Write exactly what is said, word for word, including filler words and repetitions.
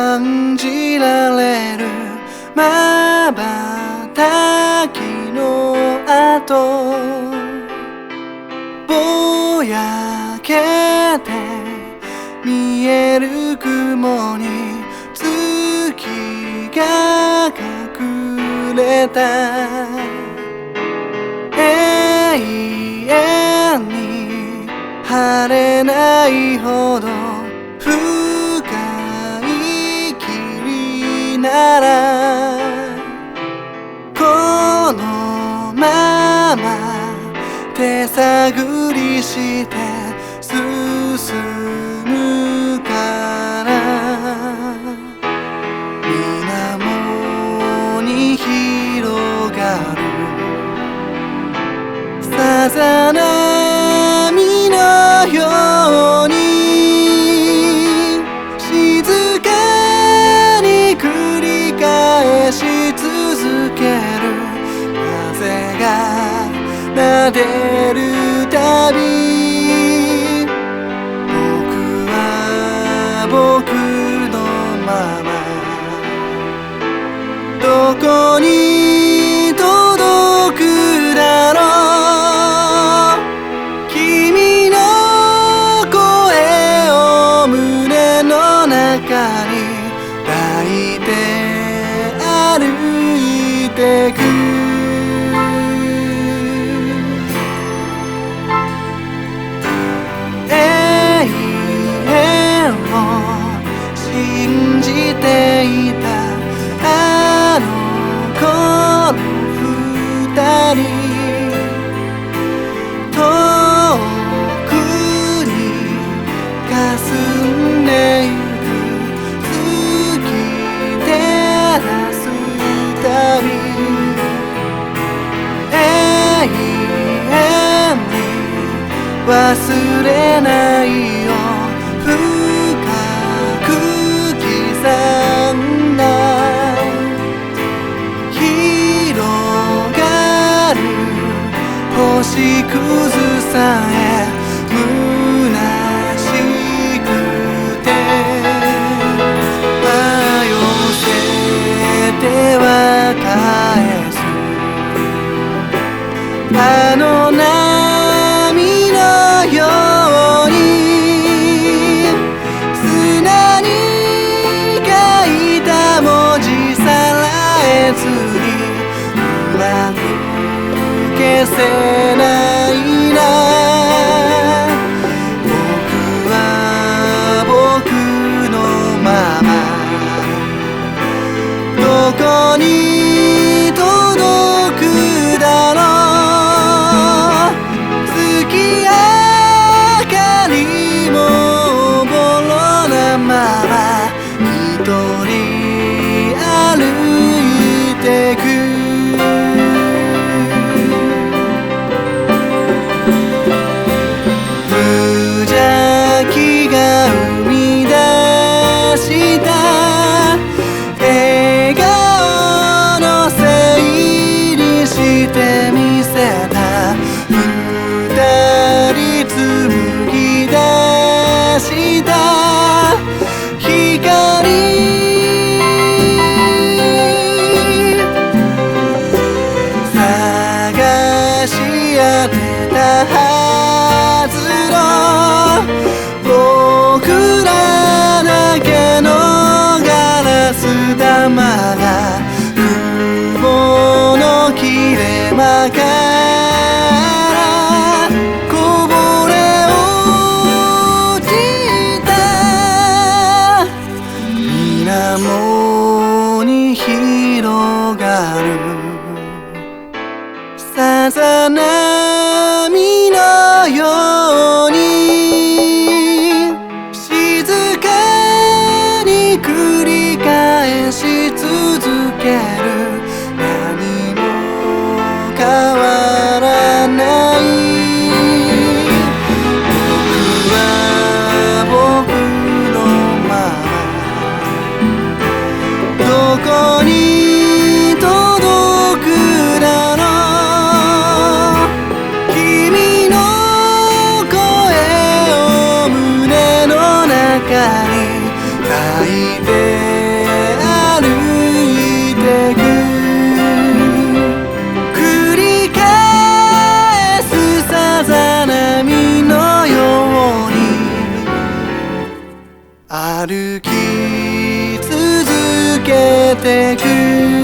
感じられるまばたきの跡ぼやけて見える雲に月が隠れた永遠に晴れないほど深い霧ならこのまま手探りして進むから水面に広がるさざ波のように静かに繰り返し続ける風が撫でるたび僕は僕のままどこに届くだろう君の声を胸の中に抱いて歩いてく信じていたあの子の二人遠くに霞んでゆく月照らすたび永遠に忘れないよ星屑さえ虚しくて迷せては返すあの波のように砂に書いた文字さらえずにうまく消せないな僕は僕のままどこに届くだろう月明かりもボロなまま一人歩いてくはずの僕らだけのガラス玉が雲の切れ間からこぼれ落ちた水面に広がるさざ波のように静かに繰り返し続ける何も変わらない僕は僕のままどこに届くだろうれてく